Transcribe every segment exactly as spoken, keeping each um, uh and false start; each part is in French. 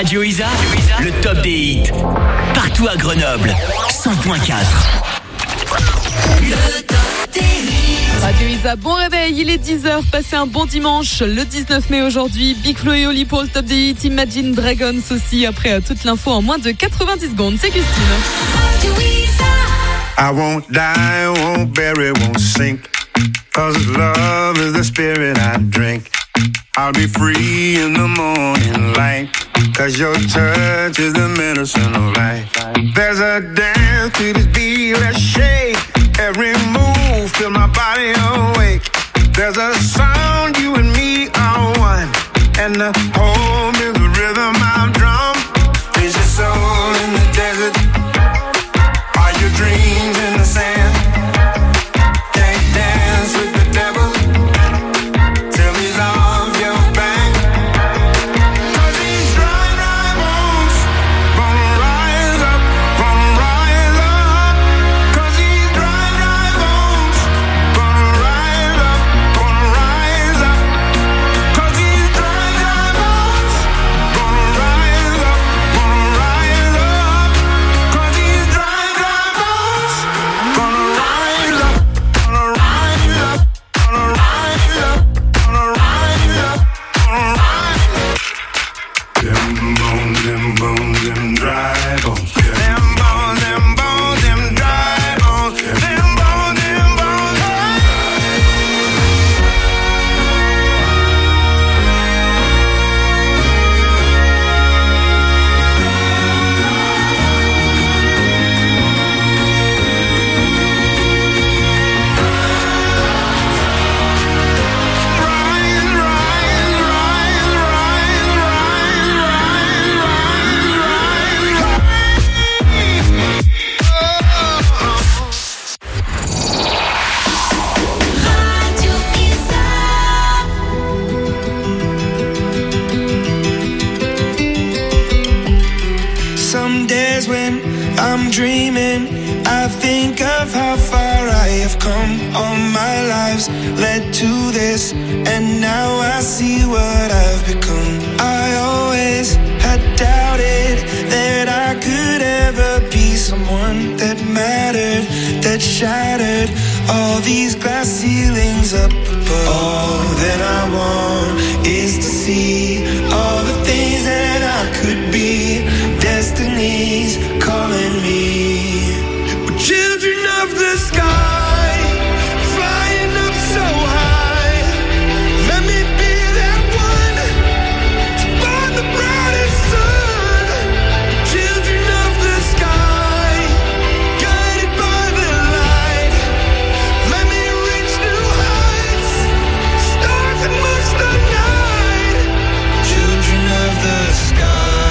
Radio Isa, le top des hits. Partout à Grenoble, cent point quatre. Le top des hits. Radio Isa, bon réveil, il est dix heures, passez un bon dimanche, le dix-neuf mai aujourd'hui. Big Flo et Oli pour le top des hits, Imagine Dragons aussi, après toute l'info en moins de quatre-vingt-dix secondes. C'est Christine. Radio Isa. I won't die, won't bury, won't sink. Cause love is the spirit I drink. I'll be free in the morning light. Cause your touch is the medicine of life. There's a dance to this beat, let's shake. Every move, feel my body awake. There's a sound, you and me are one. And the home is the rhythm I've drum. Is your soul in the desert? Are your dreams in the sand? Can't dance with the devil till he's off your back. Cause these dry, dry bones gonna rise up, gonna rise up. Cause these dry, dry bones gonna rise up, gonna rise up. Cause these dry, dry bones gonna rise up, gonna rise up. Cause these dry, dry bones gonna rise up, gonna rise up, gonna rise up, gonna rise up, gonna rise up. Them bones, them bones, them dry bones. Them bones, them bones, them dry bones. Them bones, them bones. Rise, rise, rise, rise, Radio Isa. Some days when I'm dreaming, I think of how far I have come. All my lives led to this, and now I see what I've become. I always had doubted that I could ever be someone that mattered, that shattered all these glass ceilings up above. All that I want is to see all the things that I could be. Destiny's calling me. We're children of the sky, flying up so high. Let me be that one to find the brightest sun. Children of the sky, guided by the light. Let me reach new heights, stars amongst the night. Children of the sky.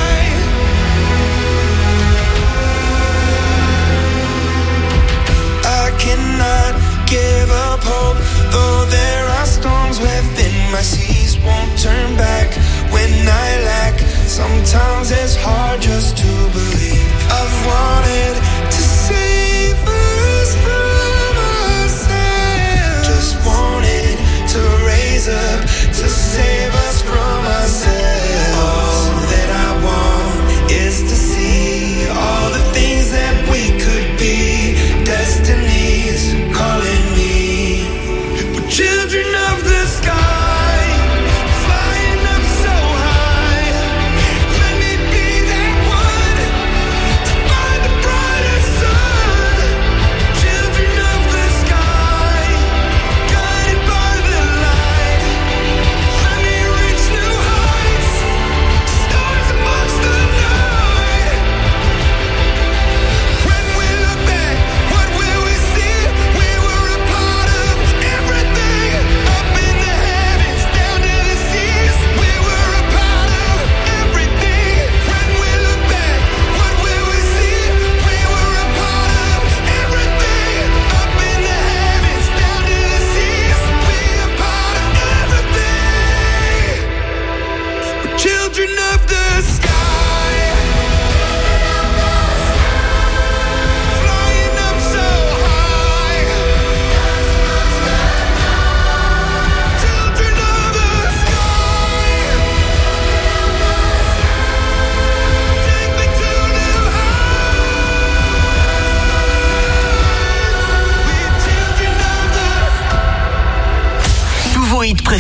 I cannot give up hope, though there are storms within my seas. Won't turn back when I lack. Sometimes it's hard just to believe. I've wanted to save us from ourselves. Just wanted to raise up to save us from ourselves. All that I want is to see all the things that we could be. Destiny's calling me. We're children of the sky, flying up so high. Let me be that one.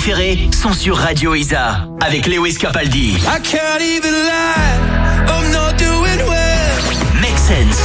préférés sont sur Radio Isa avec Lewis Capaldi. I can't even lie, I'm not doing well. Make Sense.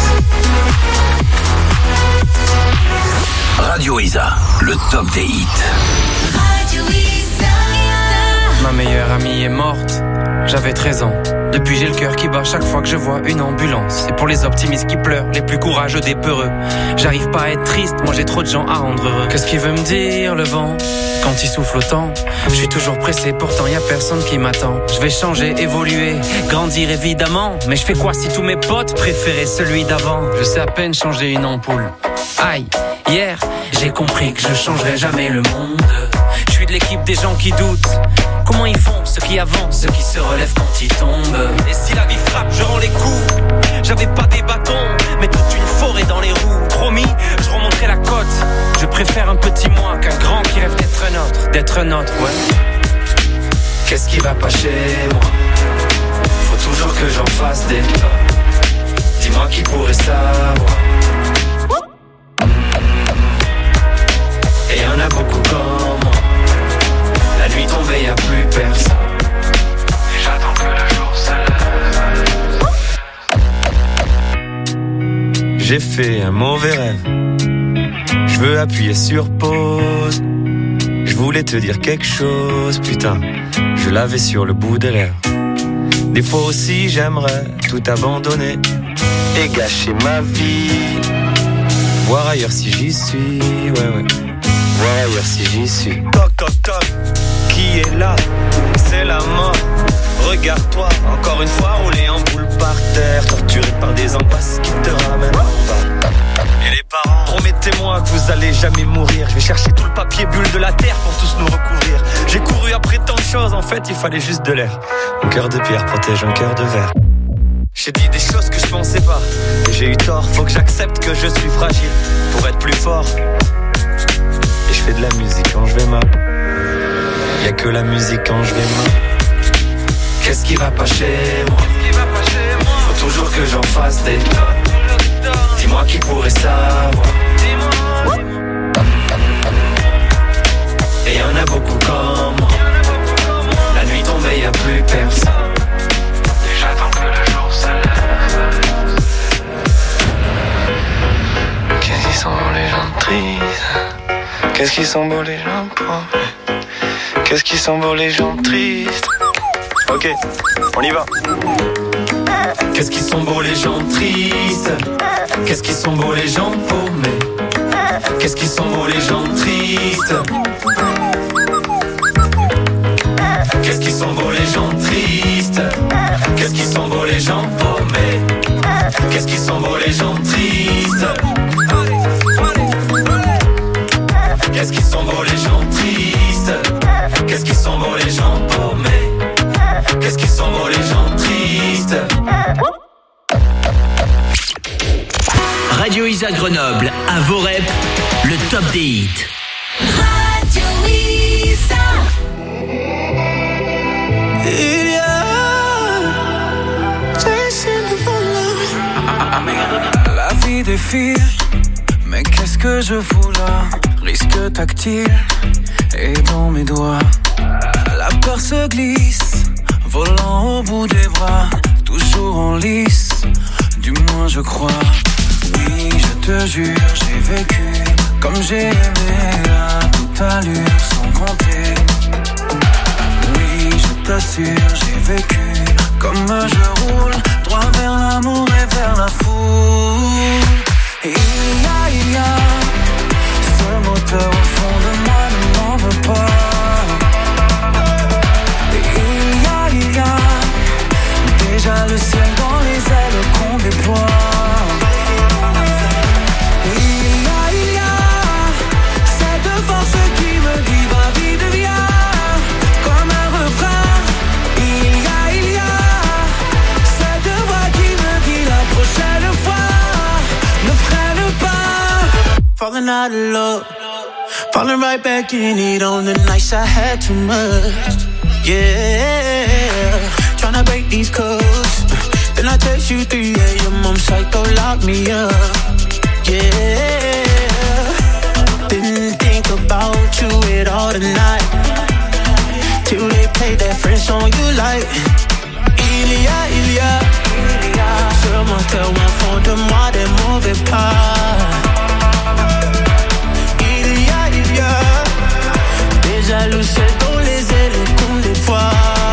Radio Isa, le top des hits. Radio Isa. Ma meilleure amie est morte, j'avais treize ans. Depuis j'ai le cœur qui bat chaque fois que je vois une ambulance. C'est pour les optimistes qui pleurent, les plus courageux des peureux. J'arrive pas à être triste, moi j'ai trop de gens à rendre heureux. Qu'est-ce qu'il veut me dire le vent quand il souffle autant? Je suis toujours pressé, pourtant y a personne qui m'attend. Je vais changer, évoluer, grandir évidemment. Mais je fais quoi si tous mes potes préféraient celui d'avant? Je sais à peine changer une ampoule. Aïe, hier j'ai compris que je changerai jamais le monde. Je suis de l'équipe des gens qui doutent. Comment ils font, ceux qui avancent, ceux qui se relèvent quand ils tombent. Et si la vie frappe, je rends les coups. J'avais pas des bâtons, mais toute une forêt dans les roues. Promis, je remonterai la côte. Je préfère un petit moi qu'un grand qui rêve d'être un autre. D'être un autre, ouais. Qu'est-ce qui va pas chez moi? Faut toujours que j'en fasse des pas. Dis-moi qui pourrait savoir. Et y'en a beaucoup comme moi. La nuit tombée, y'a plus personne. Et j'attends que le jour se lève. J'ai fait un mauvais rêve. Je veux appuyer sur pause. Je voulais te dire quelque chose, putain. Je l'avais sur le bout des lèvres. Des fois aussi j'aimerais tout abandonner et gâcher ma vie. Voir ailleurs si j'y suis, ouais ouais. Voir ailleurs si j'y suis. Toc toc toc, qui est là? C'est la mort. Regarde-toi, encore une fois roulé en boule par terre, torturé par des angoisses qui te ramènent en bas. Et les parents, promettez-moi que vous allez jamais mourir. Je vais chercher tout le papier bulle de la terre pour tous nous recouvrir. J'ai couru après tant de choses, en fait il fallait juste de l'air. Mon cœur de pierre protège un cœur de verre. J'ai dit des choses que je pensais pas, et j'ai eu tort, faut que j'accepte que je suis fragile pour être plus fort. Et je fais de la musique quand je vais mal. Y'a que la musique quand je vais mal. Qu'est-ce qui va pas chez moi? Faut toujours que j'en fasse des tas. Dis-moi qui pourrait savoir. Et y'en a beaucoup comme moi. La nuit tombée, y'a plus personne. Et j'attends que le jour se lève. Qu'est-ce qu'ils sont beaux les gens tristes. Qu'est-ce qu'ils sont beaux les gens pauvres. Qu'est-ce qu'ils sont beaux les gens tristes. Ok, on y va. Qu'est-ce qu'ils sont beaux les gens tristes. Qu'est-ce qu'ils sont beaux les gens paumés. Qu'est-ce qu'ils sont beaux les gens tristes. Qu'est-ce qu'ils sont beaux les gens tristes. Qu'est-ce qu'ils sont beaux les gens paumés. Qu'est-ce qu'ils sont beaux les gens tristes. Qu'est-ce qu'ils sont beaux les gens tristes. Qu'est-ce qu'ils sont beaux les gens paumés. Qu'est-ce qu'ils sont beaux les gens tristes. Radio Isa Grenoble, à vos reps, le top des hits. Radio Isa. La vie défile, mais qu'est-ce que je fous là? Risque tactile et dans mes doigts. La peur se glisse, volant au bout des bras, toujours en lice, du moins je crois. Oui, je te jure, j'ai vécu comme j'ai aimé à toute allure, sans compter. Oui, je t'assure, j'ai vécu comme je roule, droit vers l'amour et vers la foule. Et il y a, il y a ce moteur au fond de moi, ne m'en veux pas. Et il y a, il y a déjà le ciel dans les ailes qu'on déploie. Et il y a, il y a cette force qui me dit va vite viens, comme un refrain. Il y a, il y a cette voix qui me dit la prochaine fois ne freine pas. Falling out of love, falling right back in it on the nights I had too much. Yeah, tryna break these codes. Then I text you three a.m. I'm psycho, lock me up. Yeah, didn't think about you at all tonight. show you light. Il y a, il y a, ce moteur au fond de moi, des mauvais pas. Il y a, il y a, des jaloux seuls dans les ailes comme des poids.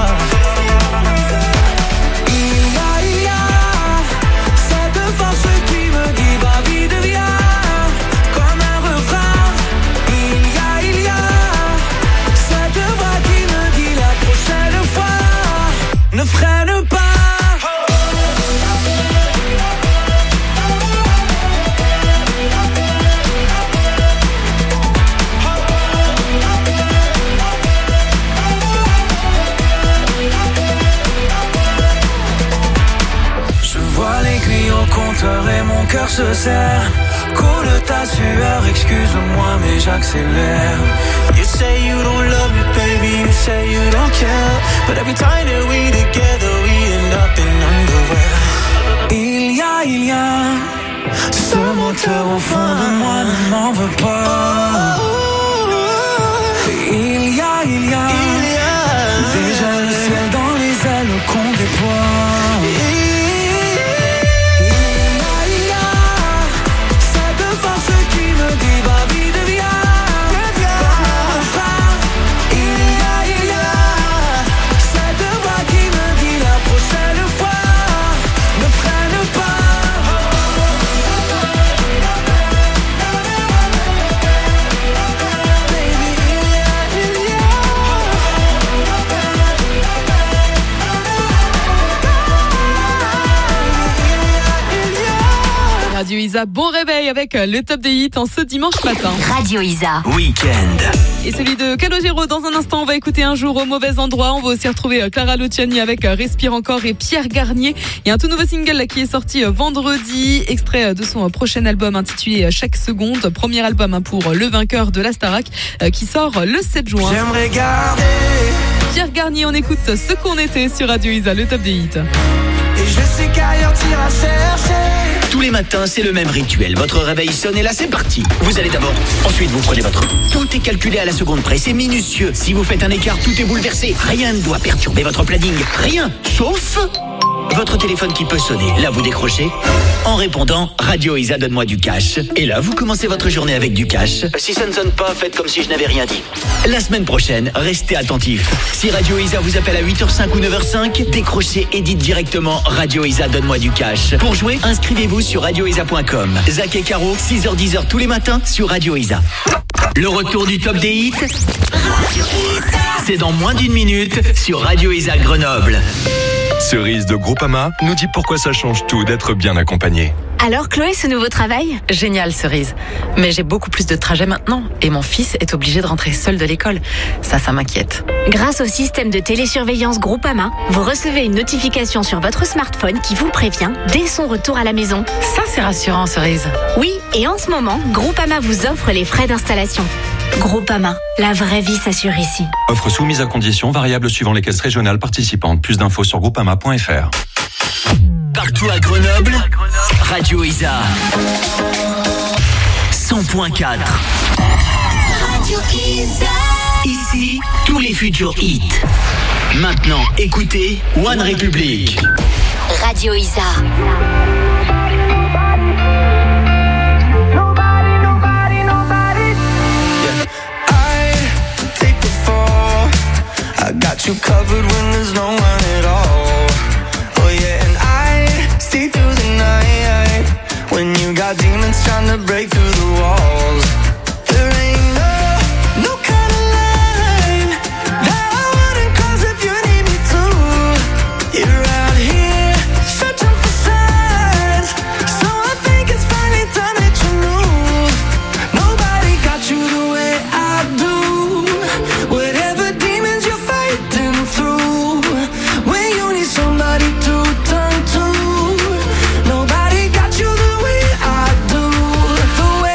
Ne freine pas. Je vois l'aiguille au compteur et mon cœur se serre. Coule ta sueur, excuse-moi mais j'accélère. You say you don't love me baby, you say you don't care. But every time that we together we end up in underwear. Il y a, il y a ce moteur au fond de moi ne m'en veut pas. Il y a, il y a, il y a déjà le ciel dans les ailes qu'on déploie. Radio Isa, bon réveil avec le top des hits en ce dimanche matin. Radio Isa. Week-end. Et celui de Calogero. Dans un instant, on va écouter Un jour au mauvais endroit. On va aussi retrouver Clara Luciani avec Respire encore et Pierre Garnier. Il y a un tout nouveau single là, qui est sorti vendredi, extrait de son prochain album intitulé Chaque seconde. Premier album pour le vainqueur de la Starac qui sort le sept juin. J'aimerais garder. Pierre Garnier, on écoute Ce qu'on était sur Radio Isa, le top des hits. Et je sais qu'ailleurs t'iras chercher. Tous les matins, c'est le même rituel. Votre réveil sonne et là, c'est parti. Vous allez d'abord, ensuite vous prenez votre... Tout est calculé à la seconde près, c'est minutieux. Si vous faites un écart, tout est bouleversé. Rien ne doit perturber votre planning. Rien, sauf... votre téléphone qui peut sonner. Là, vous décrochez en répondant « Radio Isa, donne-moi du cash ». Et là, vous commencez votre journée avec du cash. Si ça ne sonne pas, faites comme si je n'avais rien dit. La semaine prochaine, restez attentifs. Si Radio Isa vous appelle à huit heures cinq ou neuf heures cinq, décrochez et dites directement « Radio Isa, donne-moi du cash ». Pour jouer, inscrivez-vous sur radio isa point com. Zach et Caro, six heures dix tous les matins sur Radio Isa. Le retour du top des hits, c'est dans moins d'une minute sur Radio Isa Grenoble. Cerise de Groupama nous dit pourquoi ça change tout d'être bien accompagné. Alors Chloé, ce nouveau travail ? Génial Cerise, mais j'ai beaucoup plus de trajets maintenant et mon fils est obligé de rentrer seul de l'école. Ça, ça m'inquiète. Grâce au système de télésurveillance Groupama, vous recevez une notification sur votre smartphone qui vous prévient dès son retour à la maison. Ça, c'est rassurant Cerise. Oui, et en ce moment, Groupama vous offre les frais d'installation. Groupama, la vraie vie s'assure ici. Offre soumise à conditions variables suivant les caisses régionales participantes. Plus d'infos sur groupama point f r. Partout à Grenoble, Radio Isa cent point quatre. Radio Isa. Ici, tous les futurs hits. Maintenant, écoutez One Republic. Radio Isa. I got you covered when there's no one at all. Oh yeah, and I stay through the night when you got demons trying to break through the walls. There ain't no, no kind of line that I wouldn't cross if you need me to. You're out here searching for signs, so I think it's finally time that you knew. Nobody got you the way I do. Whatever demons you're fighting through, when you need somebody to turn to, nobody got you the way I do. The way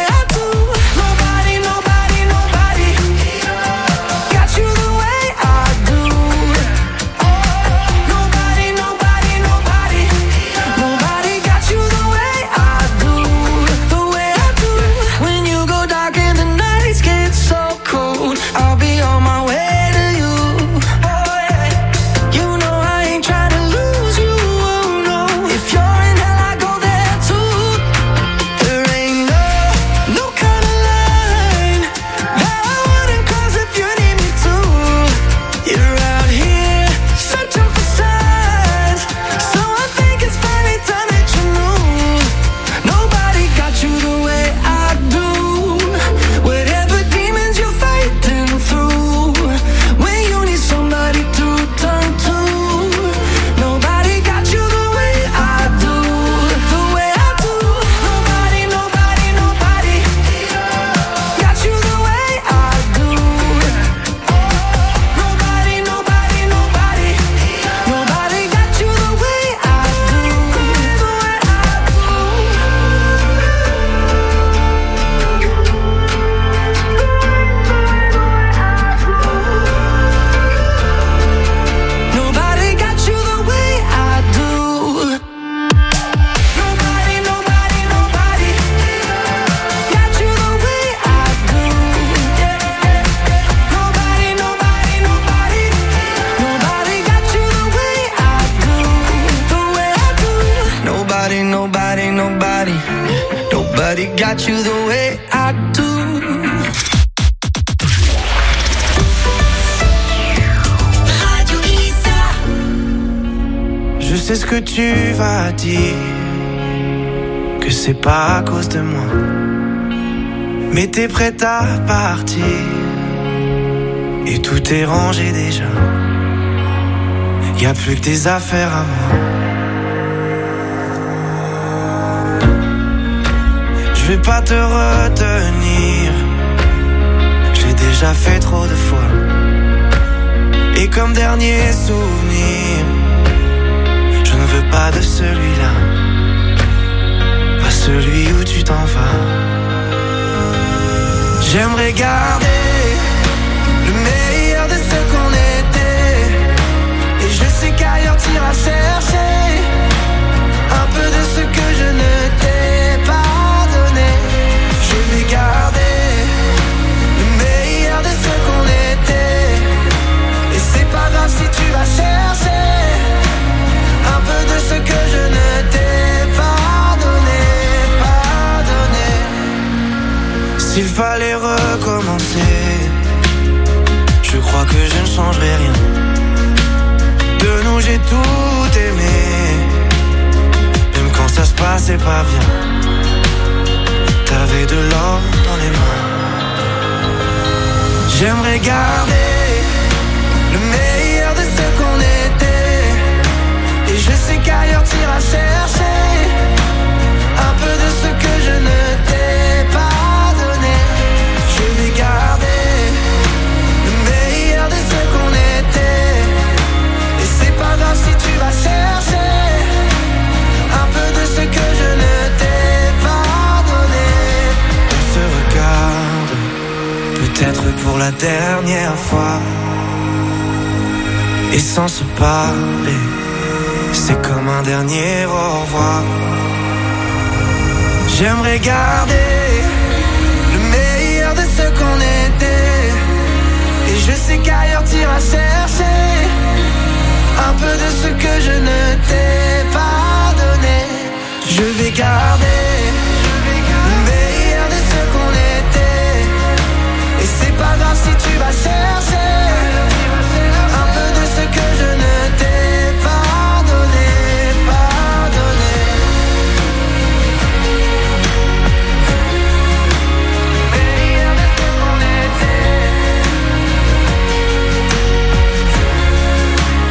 nobody got you the way I do. Je sais ce que tu vas dire, que c'est pas à cause de moi, mais t'es prête à partir, et tout est rangé déjà. Y'a plus que tes affaires à moi. Je vais pas te retenir, j'ai déjà fait trop de fois. Et comme dernier souvenir, je ne veux pas de celui-là, pas celui où tu t'en vas. J'aimerais garder le meilleur de ce qu'on était, et je sais qu'ailleurs t'iras chercher un peu de ce que je ne t'ai pas donné. Je vais garder le meilleur de ce qu'on était, et c'est pas grave si tu vas chercher un peu de ce que je ne t'ai pas donné, pas donné. S'il fallait recommencer, je crois que je ne changerai rien. De nous j'ai tout aimé, même quand ça se passait pas bien. T'avais de l'or dans les mains. J'aimerais garder le meilleur de ce qu'on était, et je sais qu'ailleurs t'iras chercher un peu de ce que je ne t'ai pas donné. Je vais garder le meilleur de ce qu'on était, et c'est pas grave si tu vas chercher un peu de ce que je ne t'ai pas donné. On se regarde, peut-être pour la dernière fois, et sans se parler, c'est comme un dernier au revoir. J'aimerais garder le meilleur de ce qu'on était, et je sais qu'ailleurs t'iras chercher un peu de ce que je ne t'ai pas donné. Je vais garder le meilleur de ce qu'on était, et c'est pas grave si tu vas chercher un peu de ce que je ne t'ai pas donné, pas donné. Meilleur de ce qu'on était,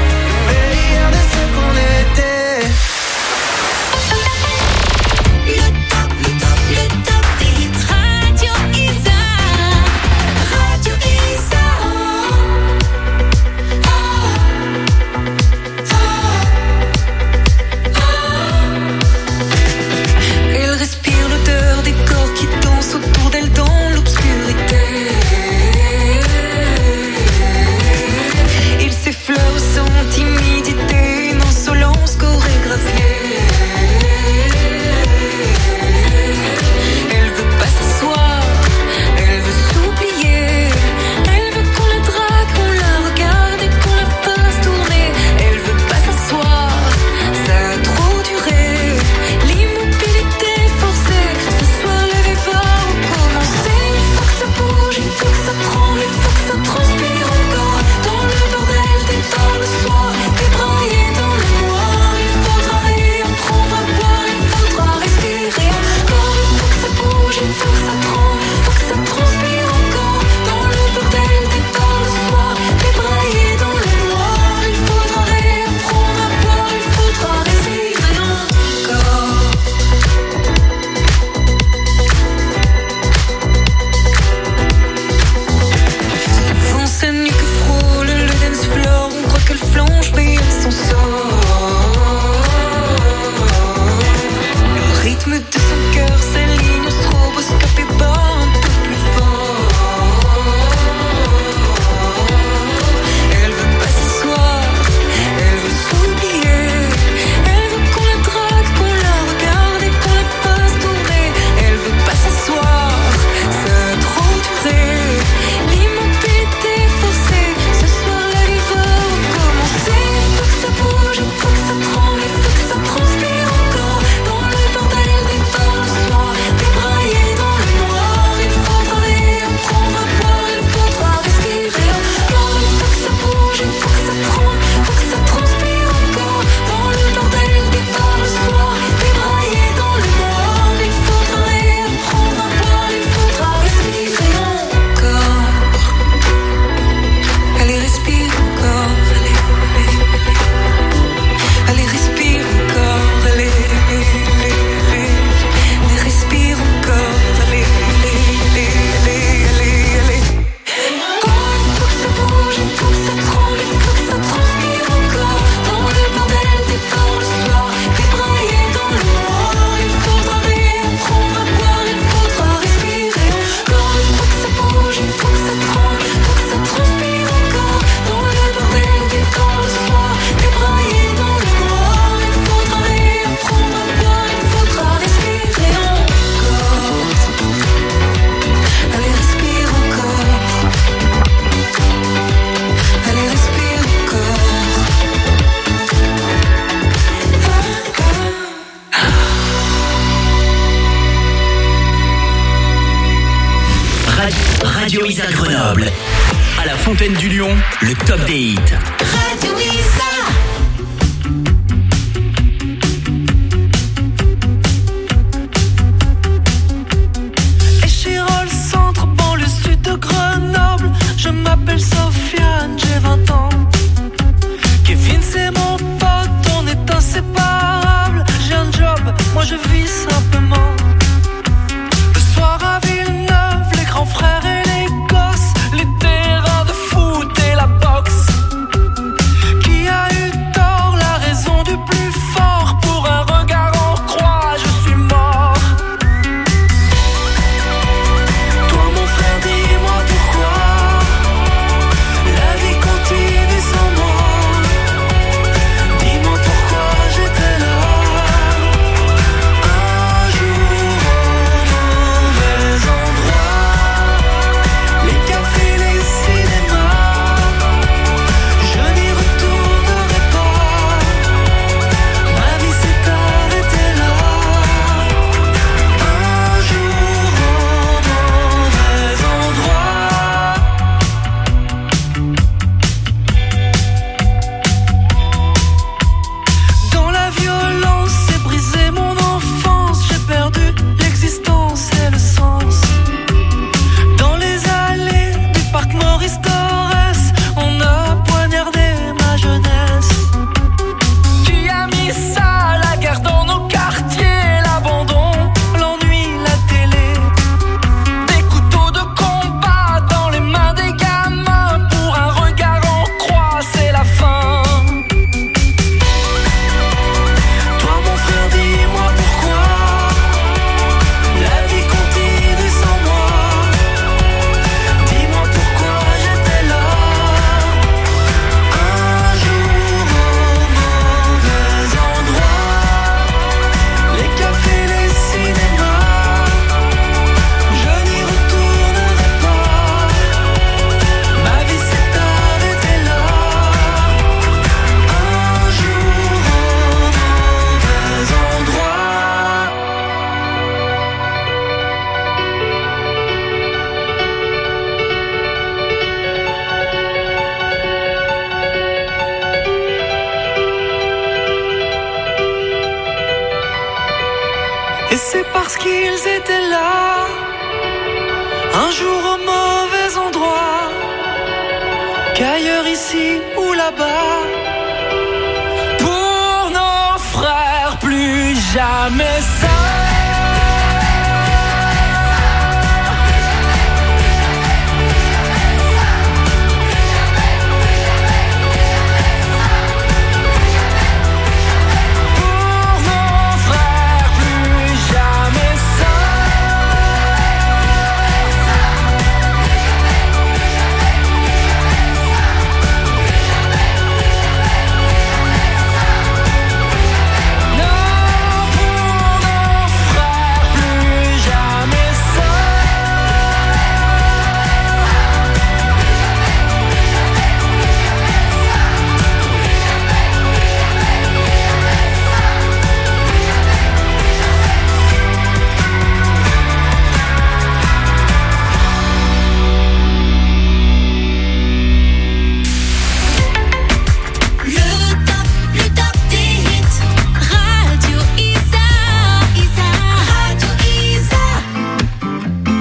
meilleur de ce qu'on était. Le Radio Isa Grenoble. À la Fontaine du Lion, le top des hits. Radio Isa. Échirol, centre, banlieue sud de Grenoble. Je m'appelle Sofiane, j'ai vingt ans. Kevin, c'est mon pote, on est inséparables. J'ai un job, moi je vis simplement. Le soir à Villeneuve, les grands frères et les gosses, les terrains de foot et la boxe. Qui a eu tort, la raison du plus fort? Pour un regard en croix, je suis mort. Toi mon frère, dis-moi pourquoi la vie continue sans moi. Dis-moi pourquoi j'étais là. Un jour au mauvais endroit, les cafés, les cinémas, je n'y retournerai pas. Ma vie s'est arrêtée là. Un jour au mauvais endroit. Dans la violence, c'est brisé mon enfance. J'ai perdu l'existence et le sens. Dans les allées du parc Maurice Torres, on a poignardé ma jeunesse. Qui a mis ça, la guerre dans nos quartiers, l'abandon, l'ennui, la télé. Des couteaux de combat dans les mains des gamins. Pour un regard en croix, c'est la fin. Toi mon frère, dis-moi pourquoi la vie continue sans moi. Dis-moi pourquoi j'étais là. Un jour au mauvais endroit, les cafés, les cinémas, je n'y retournerai pas. Ma vie s'est arrêtée là. Un jour au mauvais endroit. Et c'est parce qu'ils étaient là, un jour au mauvais endroit, qu'ailleurs ici ou là-bas, pour nos frères, plus jamais ça. Pour nos frères, plus jamais ça. Non, pour nos frères, plus jamais ça. Le top, le top des hits. Radio Isa, Isa, Radio Isa.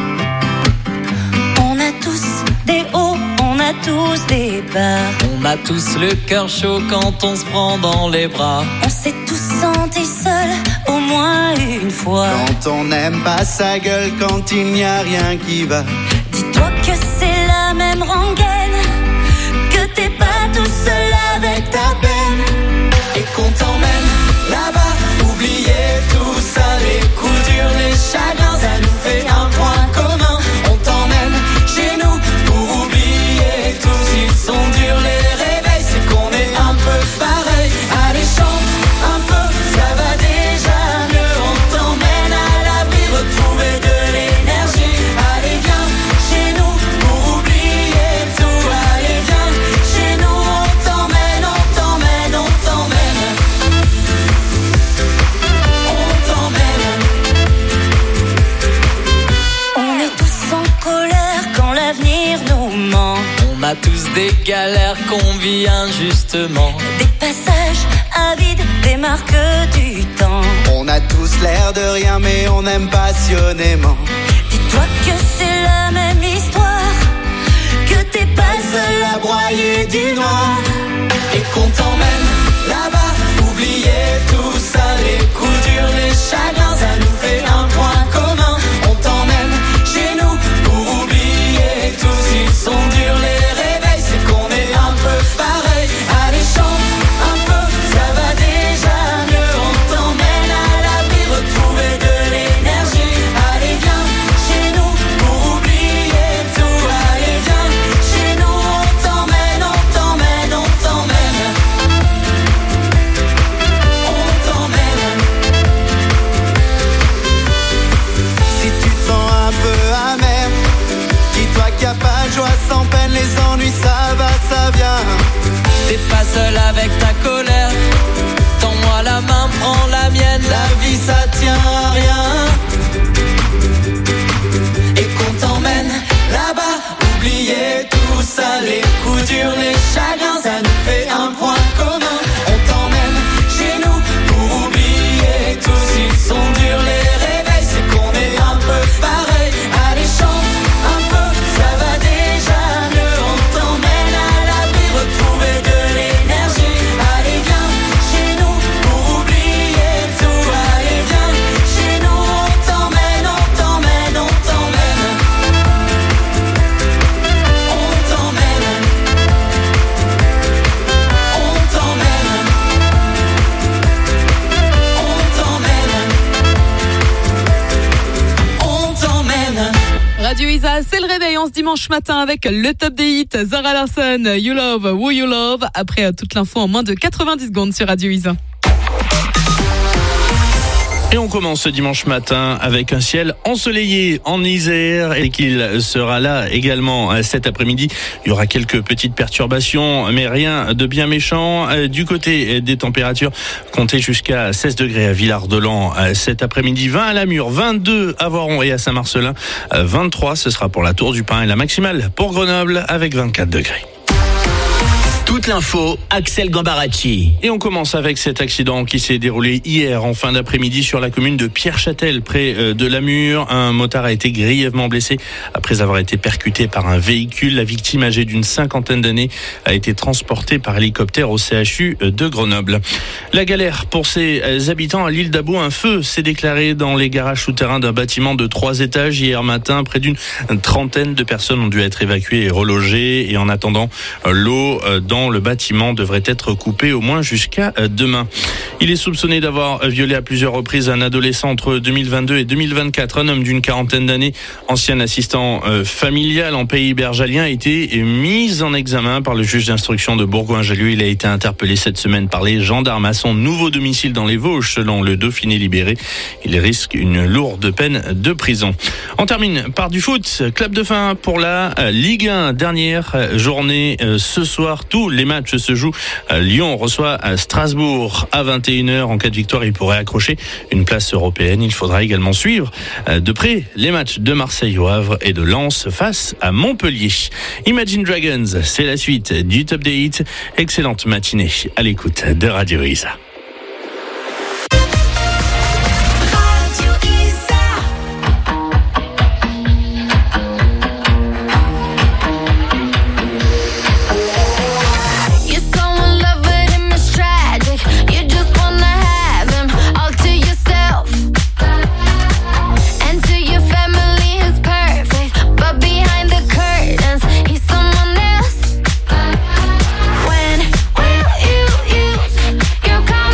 On a tous des hauts, on a tous des bas. On a tous le cœur chaud quand on se prend dans les bras. On s'est tous sentis seuls au moins une fois. Quand on n'aime pas sa gueule, quand il n'y a rien qui va. Dis-toi que c'est la même rengaine, que t'es pas tout seul avec ta peine. Et qu'on t'emmène là-bas, oublier tout ça, les coups durs, les chagrins, ça nous fait un point commun. On t'emmène chez nous pour oublier tout. S'ils sont durs les réveils, c'est qu'on est un peu pareil. Allez chante un peu, ça va déjà mieux. On t'emmène à l'abri, retrouver de l'énergie. Allez viens chez nous pour oublier tout. Allez viens chez nous, on t'emmène, on t'emmène. des galères qu'on vit injustement. Des passages à vide, des marques du temps. On a tous l'air de rien mais on aime passionnément. Dis-toi que c'est la même histoire, que t'es pas seul à broyer du noir. Et qu'on t'emmène là-bas, oublier tout ça, les coups durs, les chagrins, ça nous fait un point commun. On t'emmène chez nous pour oublier tout. S'ils sont durs les réveils, c'est qu'on est un peu pareil. Allez chante un peu, ça va déjà mieux. On t'emmène à l'abri, retrouver de l'énergie. Allez viens chez nous pour oublier tout. Allez viens chez nous, on t'emmène, on t'emmène, on t'emmène. On t'emmène. Si tu te sens un peu amer, dis-toi qu'il n'y a pas de joie sans peine. Les ennuis ça va, ça vient. T'es pas seul avec ta colère. Tends-moi la main, prends la mienne. La vie ça tient à rien. Et qu'on t'emmène là-bas, oublier tout ça, les coups durs, les chagrins, ça nous fait un point commun. On t'emmène chez nous pour oublier tout. S'ils sont durs les réveils, c'est qu'on est un peu pareil. Allez chante un peu, ça va déjà mieux. On t'emmène à l'abri, retrouver de l'énergie. Allez viens chez nous pour oublier tout. Allez viens chez nous, on t'emmène, on t'emmène, on t'emmène. On t'emmène. On t'emmène. On t'emmène. On t'emmène. Radio Isa, c'est le réveil en ce dimanche matin avec le top des hits. Zara Larsson, You Love, Who You Love. Après toute l'info en moins de quatre-vingt-dix secondes sur Radio Isa. Et on commence ce dimanche matin avec un ciel ensoleillé en Isère et qu'il sera là également cet après-midi. Il y aura quelques petites perturbations, mais rien de bien méchant. Du côté des températures, comptez jusqu'à seize degrés à Villard-de-Lans cet après-midi, vingt à Lamure, vingt-deux à Voiron et à Saint-Marcelin, vingt-trois ce sera pour la Tour du Pin et la maximale pour Grenoble avec vingt-quatre degrés. Toute l'info, Axel Gambaracci. Et on commence avec cet accident qui s'est déroulé hier en fin d'après-midi sur la commune de Pierre-Châtel, près de Lamure. Un motard a été grièvement blessé après avoir été percuté par un véhicule. La victime, âgée d'une cinquantaine d'années, a été transportée par hélicoptère au C H U de Grenoble. La galère pour ses habitants à l'île d'Abo. Un feu s'est déclaré dans les garages souterrains d'un bâtiment de trois étages hier matin. Près d'une trentaine de personnes ont dû être évacuées et relogées. Et en attendant, l'eau dans le bâtiment devrait être coupé au moins jusqu'à demain. Il est soupçonné d'avoir violé à plusieurs reprises un adolescent entre deux mille vingt-deux et deux mille vingt-quatre. Un homme d'une quarantaine d'années, ancien assistant familial en pays bergalien, a été mis en examen par le juge d'instruction de Bourgoin-Jallieu. Il a été interpellé cette semaine par les gendarmes à son nouveau domicile dans les Vosges, selon le Dauphiné libéré. Il risque une lourde peine de prison. On termine par du foot. Clap de fin pour la Ligue un. Dernière journée ce soir. Tous les matchs se jouent. Lyon reçoit Strasbourg à vingt et une heures. En cas de victoire, il pourrait accrocher une place européenne. Il faudra également suivre de près les matchs de Marseille au Havre et de Lens face à Montpellier. Imagine Dragons, c'est la suite du Top des Hits. Excellente matinée à l'écoute de Radio Isa. When will you use your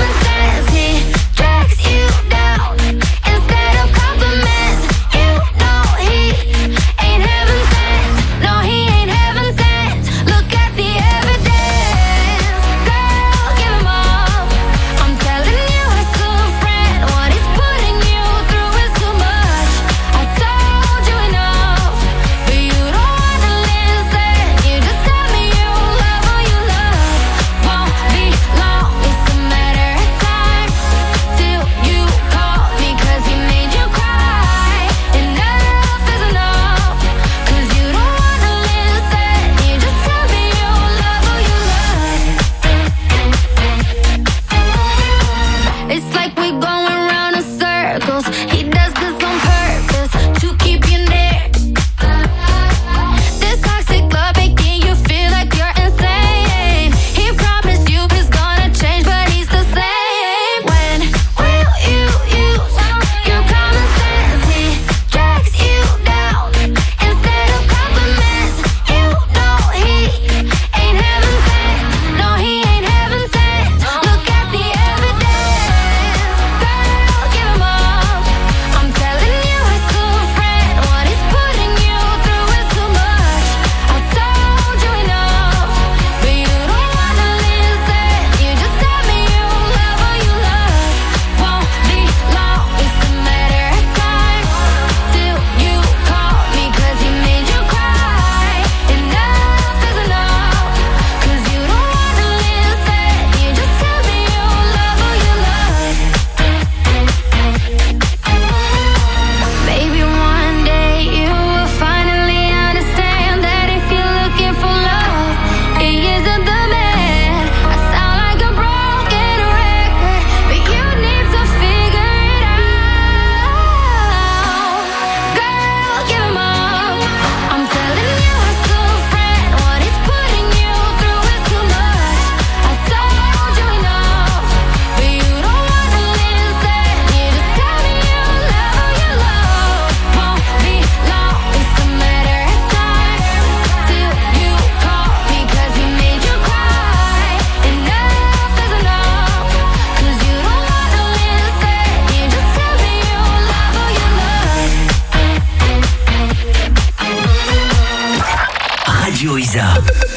Radio Isa.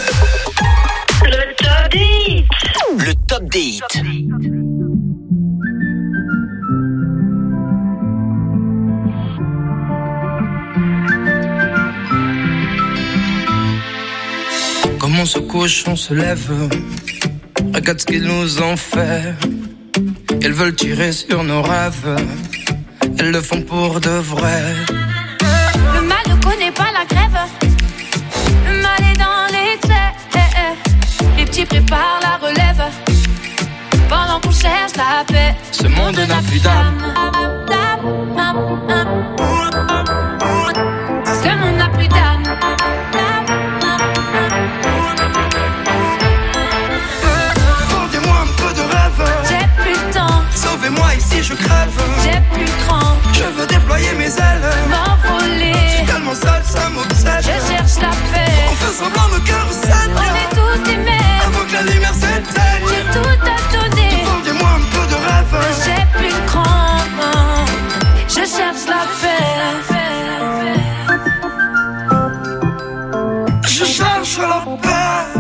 Le top des hits. Le top des hits. Comme on se couche, on se lève. Regarde ce qu'ils nous ont fait. Elles veulent tirer sur nos rêves. Elles le font pour de vrai. Le mal ne connaît pas la grève. Le mal est dans l'excès. Les petits préparent la relève. Pendant qu'on cherche la paix. Ce monde n'a plus d'âme. Ce monde n'a plus d'âme. Vendez-moi un peu de rêve. J'ai plus de temps. Sauvez-moi ici, je crève. J'ai plus de cran. Je veux déployer mes ailes. M'envoler. Je suis tellement seul, ça m'obsède. Je cherche la paix. On fait semblant, nos cœurs recèlent. On est tous aimés. Avant que la lumière s'éteigne. J'ai tout à donner. Vendez-moi un peu de rêve. J'ai plus de cran. Je cherche la paix. Je cherche la paix.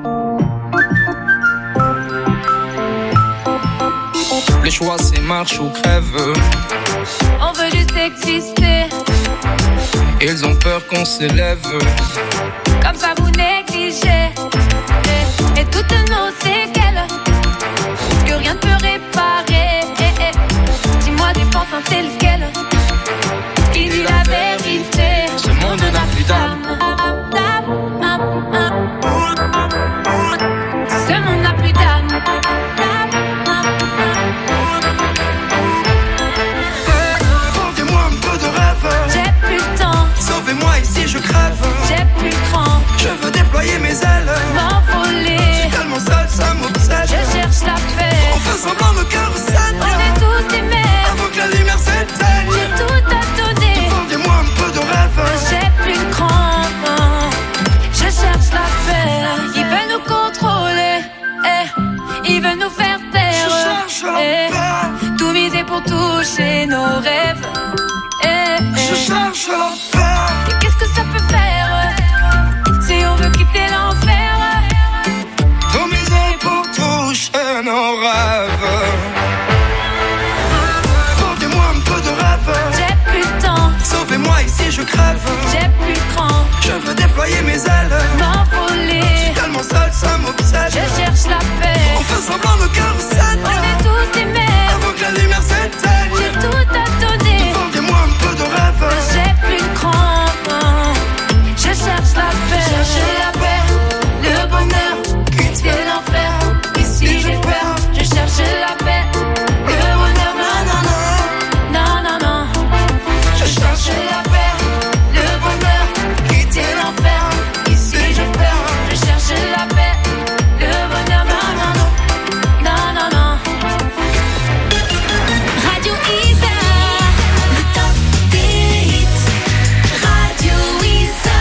Le choix c'est marche ou crève. On veut juste exister. Ils ont peur qu'on s'élève. Comme ça vous négligez. Et, et toutes nos séquelles que rien ne peut réparer. Et, et, dis-moi du pantin c'est lequel qui dit la vérité. Ce monde n'a plus d'âme. Ce monde n'a plus d'âme. Vendez-moi un peu de rêve. J'ai plus de temps. Sauvez-moi ici, je crève. J'ai plus de cran. Je veux déployer mes ailes. M'envoler. Je suis tellement seul, ça m'obsède. Je cherche la paix. On fait semblant, nos cœurs recèlent. On est tous aimés. Avant que la lumière s'éteigne. J'ai tout à donner. Vendez-moi un peu de rêve. J'ai plus de cran. Je cherche la paix. Ils veulent nous contrôler. Eh. Ils veulent nous faire taire. Je cherche la eh. paix. Tout miser pour toucher nos rêves. Eh. eh. Je cherche la paix. Et qu'est-ce que ça peut faire si on veut quitter l'enfer? Tout miser pour toucher nos rêves. Vendez-moi un peu de rêve. J'ai plus de temps. Sauvez-moi ici, je crève. J'ai plus de cran. Je veux déployer mes ailes. M'envoler. Je suis tellement seul, ça m'obsède. Je cherche la paix. On fait semblant, nos cœurs recèlent. On est tous aimés. Avant que la lumière s'éteigne. J'ai tout à donner. Vendez-moi un peu de rêve. J'ai plus de cran. Je cherche la paix. Cherche la paix. Le bonheur. Quitter l'enfer. Ici j'ai peur. Je cherche la paix. Le bonheur. Non, non, non. Non, non, non. Je cherche la paix. Le bonheur. Quitter l'enfer. Ici j'ai peur. Je cherche la paix. Le bonheur. Non, non, non. Non, non, non. Radio Isa. Le top des hits. Radio Isa.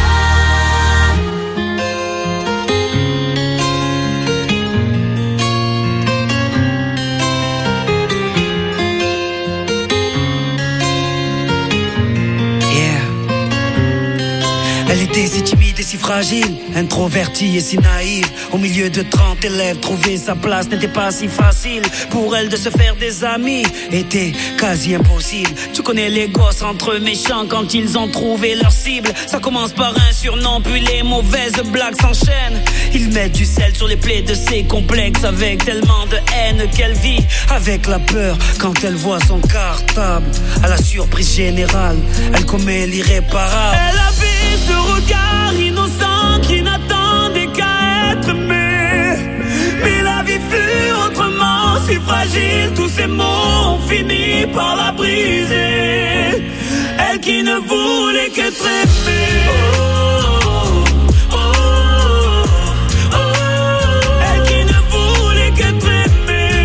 Yeah. Elle était si timide et si fragile, introvertie et si naïve. Au milieu de trente élèves, trouver sa place n'était pas si facile. Pour elle de se faire des amis était quasi impossible. Tu connais les gosses entre méchants quand ils ont trouvé leur cible. Ça commence par un surnom, puis les mauvaises blagues s'enchaînent. Ils mettent du sel sur les plaies de ses complexes, avec tellement de haine qu'elle vit avec la peur quand elle voit son cartable. À la surprise générale, elle commet l'irréparable. Elle avait ce regard innocent qui n'attendait qu'à être aimé. Mais la vie fut autrement, si fragile. Tous ces mots ont fini par la briser. Elle qui ne voulait qu'être aimée. Oh, oh, oh, oh. Elle qui ne voulait qu'être aimée.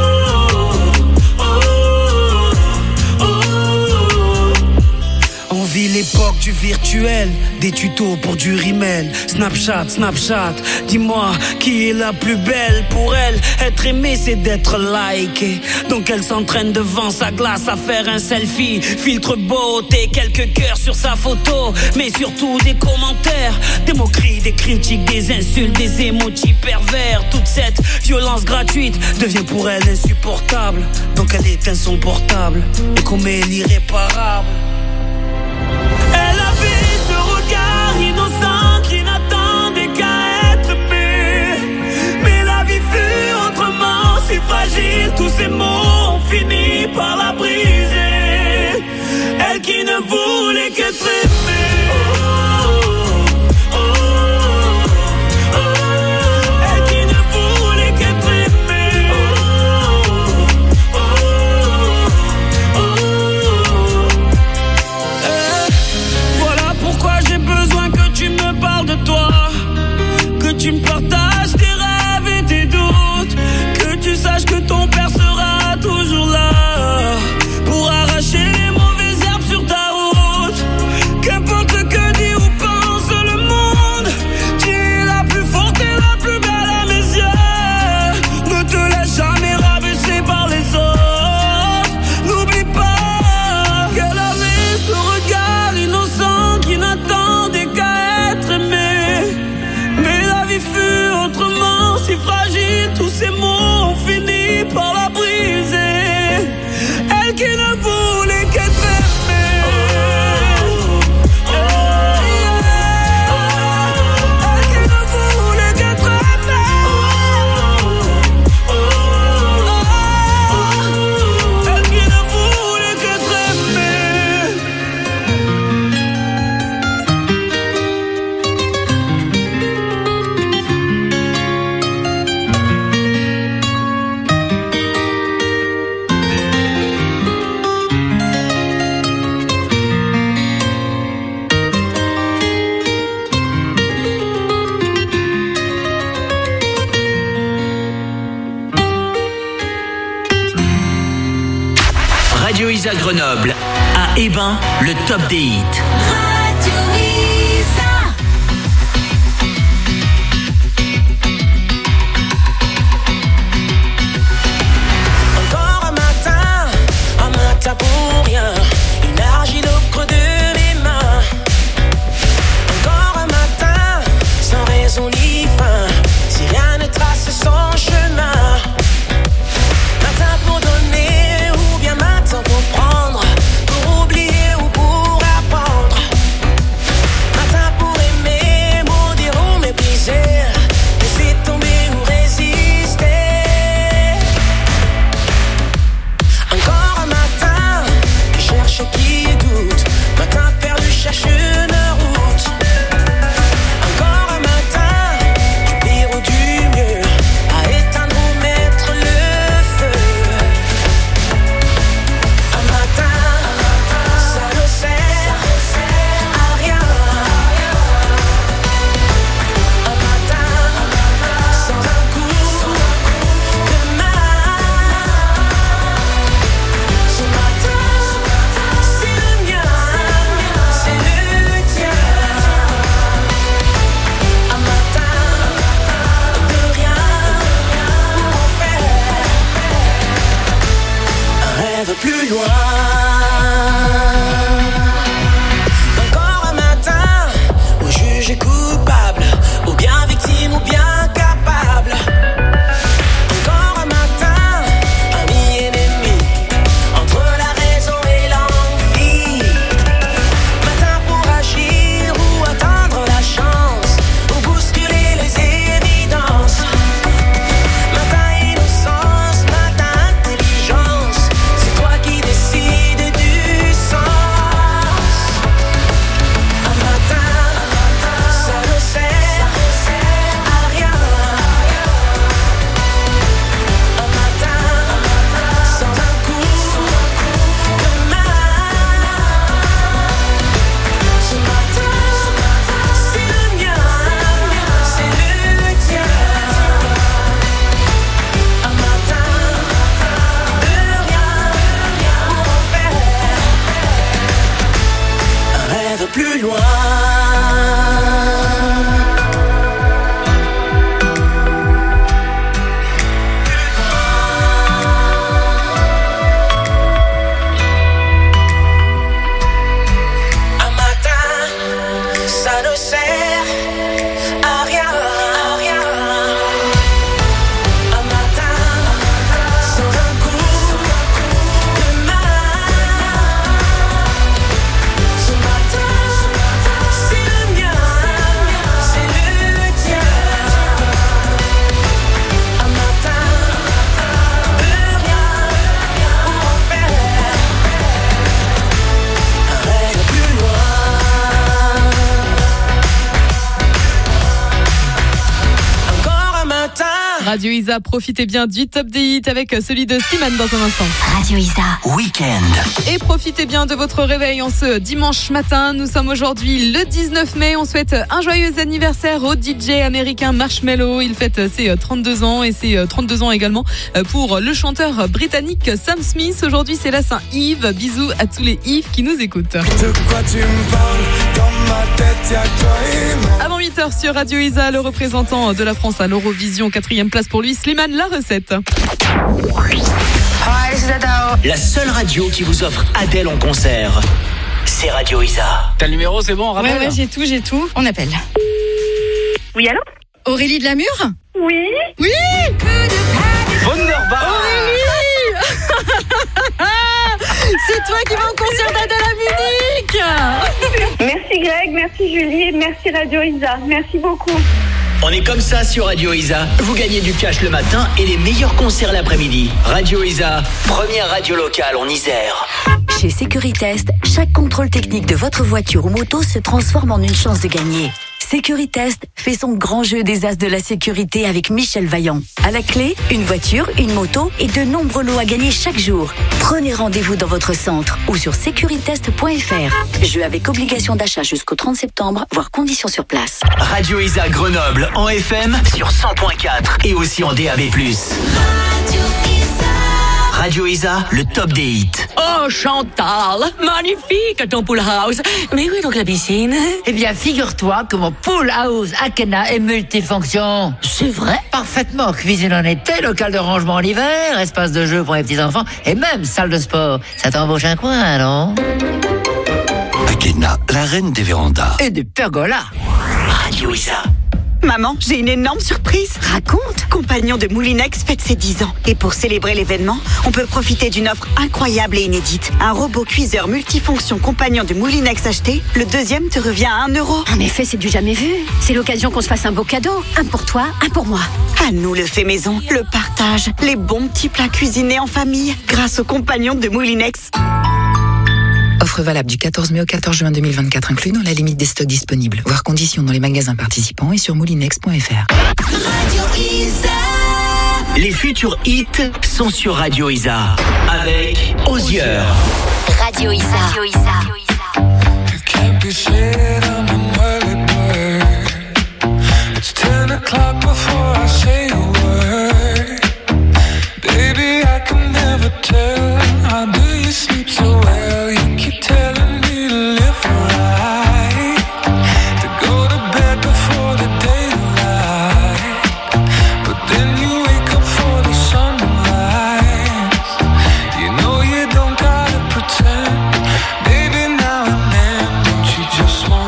Oh, oh, oh, oh. On vit l'époque du virtuel, des tutos pour du rimel. Snapchat, Snapchat, dis-moi qui est la plus belle. Pour elle, être aimée c'est d'être likée. Donc elle s'entraîne devant sa glace à faire un selfie. Filtre beauté, quelques cœurs sur sa photo. Mais surtout des commentaires, des moqueries, des critiques, des insultes, des émojis pervers. Toute cette violence gratuite devient pour elle insupportable. Donc elle éteint son portable et commet l'irréparable. Elle avait ce regard innocent qui n'attendait qu'à être aimé. Mais la vie fut autrement si fragile. Tous ces mots ont fini par la briser. Elle qui ne voulait qu'être aimée. Oh, oh, oh, oh. Elle qui ne voulait qu'être aimée. Oh, oh, oh. Eh, voilà pourquoi j'ai besoin que tu me parles de toi, que tu me partages tes rêves et tes doutes, que tu saches que ton père sera toujours là pour arracher les mauvaises herbes sur ta route. Qu'importe ce que dit ou pense le monde, tu es la plus forte et la plus belle à mes yeux. Ne te laisse jamais rabaisser par les autres. N'oublie pas qu'elle avait ce regard innocent qui n'attendait qu'à être aimé. Mais la vie fut autrement si fragile. Tous ces mots ont fini par la briser. Elle qui ne voulait qu'être aimée. Elle qui ne voulait qu'être aimée. Elle qui ne voulait qu'être aimée. Radio Isa Grenoble. À Hébin, le top des hits. Encore un matin, un matin pour rien, une argile au creux de mes mains. Encore un matin, sans raison ni fin, si rien ne trace son chemin. Matin pour donner ou bien matin pour prendre, pour oublier ou pour apprendre. plus loin. Un matin, ça ne sert à rien. Radio Isa, profitez bien du top des hits avec celui de Slimane dans un instant. Radio Isa, week-end. Et profitez bien de votre réveil en ce dimanche matin. Nous sommes aujourd'hui le dix-neuf mai. On souhaite un joyeux anniversaire au D J américain Marshmello. Il fête ses trente-deux ans et ses trente-deux ans également pour le chanteur britannique Sam Smith. Aujourd'hui, c'est la Saint-Yves. Bisous à tous les Yves qui nous écoutent. De quoi tu me parles? Dans ma tête, y'a toi et moi. Avant huit heures sur Radio Isa, le représentant de la France à l'Eurovision, quatrième place pour lui, Slimane, la recette. Hi, this is Adele. La seule radio qui vous offre Adèle en concert, c'est Radio Isa. T'as le numéro, c'est bon, on rappelle? Ouais, ouais, j'ai tout, j'ai tout. On appelle. Oui, allô? Aurélie de la Mure? Oui. Oui. Wunderbar. Aurélie. C'est toi qui vas au concert d'Adèle à Munich. Merci Greg, merci Julie et merci Radio Isa. Merci beaucoup. On est comme ça sur Radio Isa. Vous gagnez du cash le matin et les meilleurs concerts l'après-midi. Radio Isa, première radio locale en Isère. Chez Sécuritest, chaque contrôle technique de votre voiture ou moto se transforme en une chance de gagner. Sécuritest fait son grand jeu des as de la sécurité avec Michel Vaillant. À la clé, une voiture, une moto et de nombreux lots à gagner chaque jour. Prenez rendez-vous dans votre centre ou sur sécuritest point f r. Jeu avec obligation d'achat jusqu'au trente septembre, voire conditions sur place. Radio Isa Grenoble en F M sur cent point quatre et aussi en D A B plus. Radio Isa, le top des hits. Oh Chantal, magnifique ton pool house. Mais où est donc la piscine? Eh bien, figure-toi que mon pool house Akena est multifonction. C'est vrai? Parfaitement. Cuisine en été, local de rangement en hiver, espace de jeu pour les petits-enfants et même salle de sport. Ça t'embauche un coin, non? Akena, la reine des vérandas. Et des pergolas. Radio Isa. Maman, j'ai une énorme surprise. Raconte. Compagnon de Moulinex fête ses dix ans. Et pour célébrer l'événement, on peut profiter d'une offre incroyable et inédite. Un robot cuiseur multifonction Compagnon de Moulinex acheté, le deuxième te revient à un euro. En effet, c'est du jamais vu. C'est l'occasion qu'on se fasse un beau cadeau. Un pour toi, un pour moi. À nous le fait maison, le partage, les bons petits plats cuisinés en famille, grâce au Compagnon de Moulinex. Offre valable du quatorze mai au quatorze juin deux mille vingt-quatre, inclus dans la limite des stocks disponibles. Voir conditions dans les magasins participants et sur moulinex point f r. Les futurs hits sont sur Radio Isa avec Osier. Radio Isa. Radio Isa. It's ten o'clock before I say a word. Baby, I can never tell. How do you sleep so well? You keep telling me to live right, to go to bed before the daylight, but then you wake up for the sunrise. You know you don't gotta pretend. Baby, now and then, don't you just want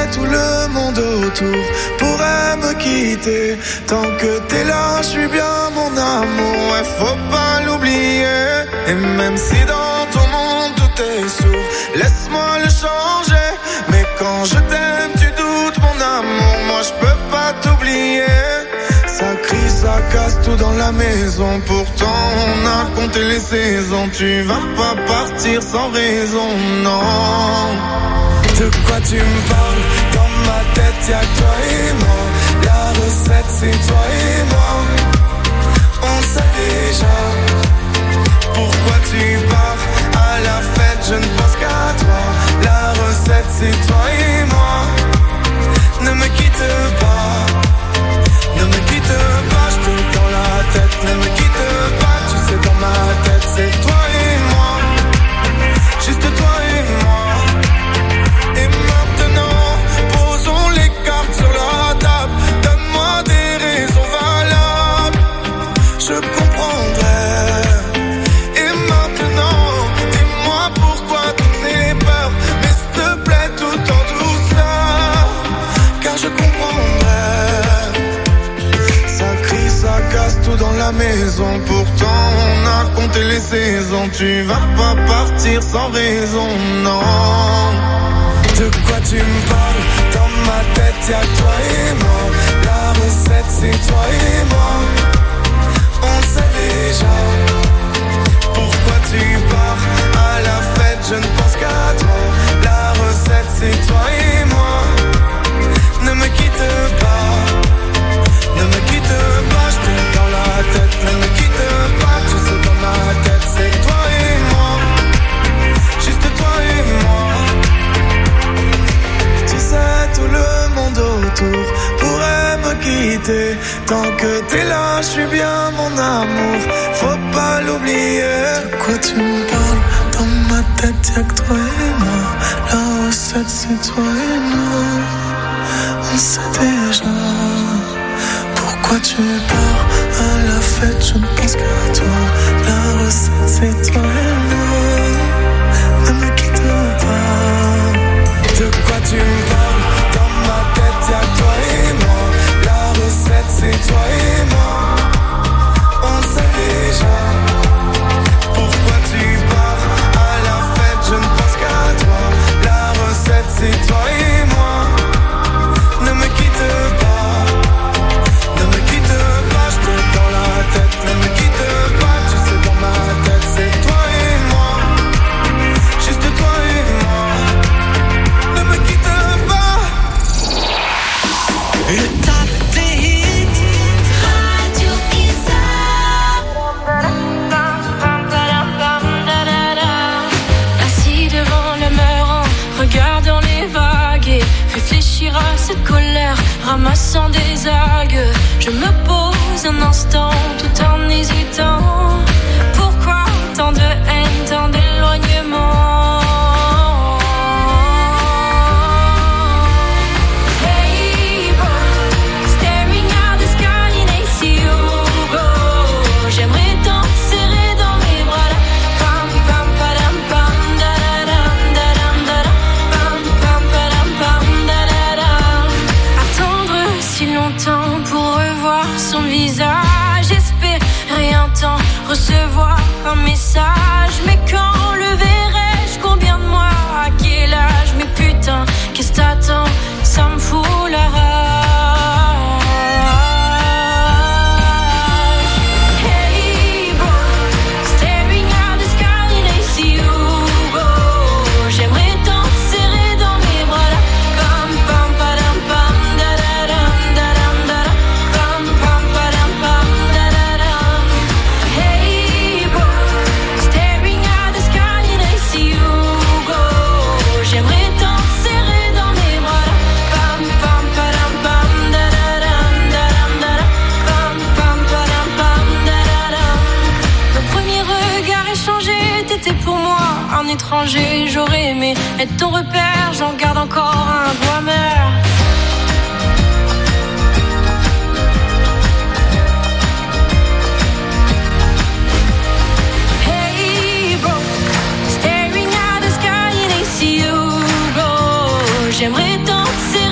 tout le monde autour pourrait me quitter. Tant que t'es là, je suis bien mon amour, ouais, faut pas l'oublier. Et même si dans ton monde tout est sourd, laisse-moi le changer. Mais quand je t'aime, tu doutes mon amour, moi je peux pas t'oublier. Ça crie, ça casse tout dans la maison, pourtant on a compté les saisons. Tu vas pas partir sans raison, non. De quoi tu me parles? Dans ma tête y'a que toi et moi. La recette c'est toi et moi. On sait déjà. Pourquoi tu pars à la fête? Je ne pense qu'à toi. La recette c'est toi et moi. Ne me quitte pas. Ne me quitte pas, je te dans la tête. Ne me quitte pas, tu sais dans ma tête c'est toi et moi. Juste toi et moi. Et maintenant, posons les cartes sur la table. Donne-moi des raisons valables, je comprendrai. Et maintenant, dis-moi pourquoi toutes ces peurs. Mais s'il te plaît, tout en douceur, car je comprendrai. Ça crie, ça casse tout dans la maison, pourtant on a compté les saisons. Tu vas pas partir sans raison, non. De quoi tu me parles? Dans ma tête y'a que toi et moi. La recette c'est toi et moi. On sait déjà. Pourquoi tu pars à la fête? Je ne pense qu'à toi. La recette c'est toi et moi. Ne me quitte pas. Ne me quitte pas, je t'ai dans la tête. Ne me quitte pas, tu sais dans ma tête c'est toi et moi. Juste toi et moi. Tout le monde autour pourrait me quitter. Tant que t'es là, je suis bien mon amour, faut pas l'oublier. De quoi tu me parles? Dans ma tête y'a que toi et moi. La recette c'est toi et moi. On sait déjà. Pourquoi tu pars à la fête? Je ne pense qu'à toi. La recette c'est toi et moi. Ne me quitte pas. De quoi tu me parles? Dans ma tête y'a que toi et moi. La recette c'est toi et moi. On sait déjà. Pourquoi tu pars à la fête? Je ne pense qu'à toi. La recette c'est toi et moi. Ne me quitte pas. Ne me quitte pas, je te dans la tête. Ne me quitte pas, tu sais dans ma tête c'est toi et moi. Juste toi et moi. Ne me quitte pas. Le top des hits Radio Isa. Assis devant le mur en regardant les vagues et réfléchir à cette colère, ramassant des algues. Je me pose un instant tout en hésitant. Pourquoi tant de haine, tant d'éloignement? Recevoir un message, mais quand le verrai-je? Combien de mois? À quel âge? Mais putain, qu'est-ce t'attends? Ça me fout la rage. Hey boy, staring at the sky and I see you go. J'aimerais t'en serrer dans mes bras là. Pam pam padam pam da da dam da dam da da. Pam pam padam pam da da dam. Hey boy, staring at the sky and I see you go. J'aimerais t'en serrer dans mes bras là. Pam pam padam pam da da dam da dam da da. Pam pam padam pam da da dam. Nos premiers regards échangés, t'étais pour moi un étranger. J'aurais aimé être ton repère, j'en garde encore un goût amer. Hey bro, staring at the sky and I see you go. J'aimerais t'en serrer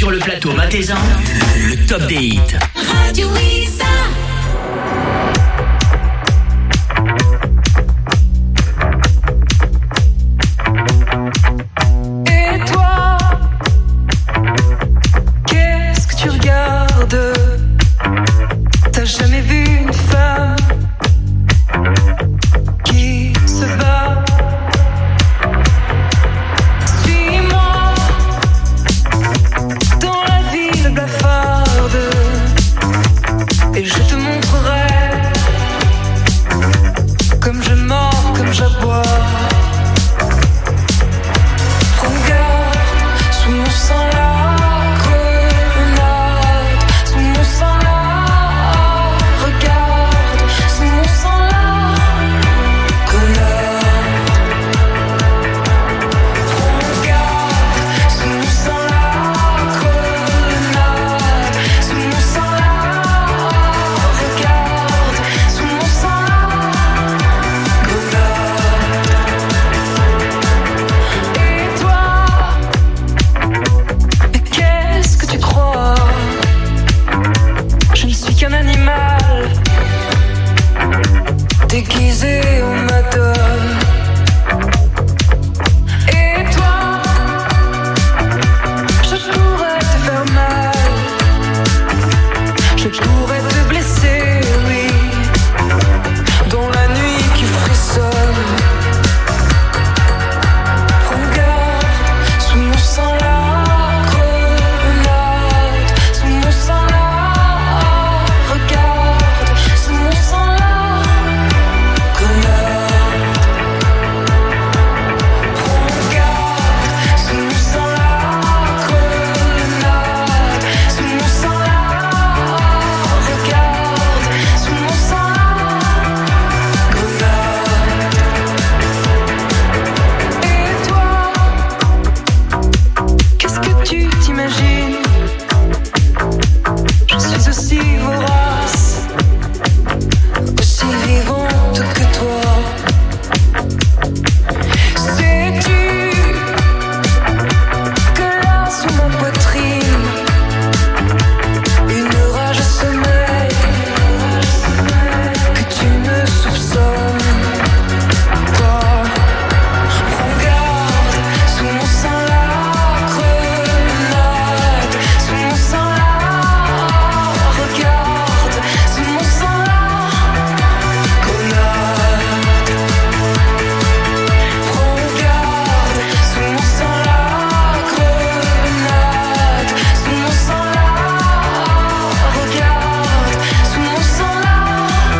sur le plateau Matezan, le top des hits. Radio Isa. Et toi, qu'est-ce que tu regardes? T'as jamais vu une femme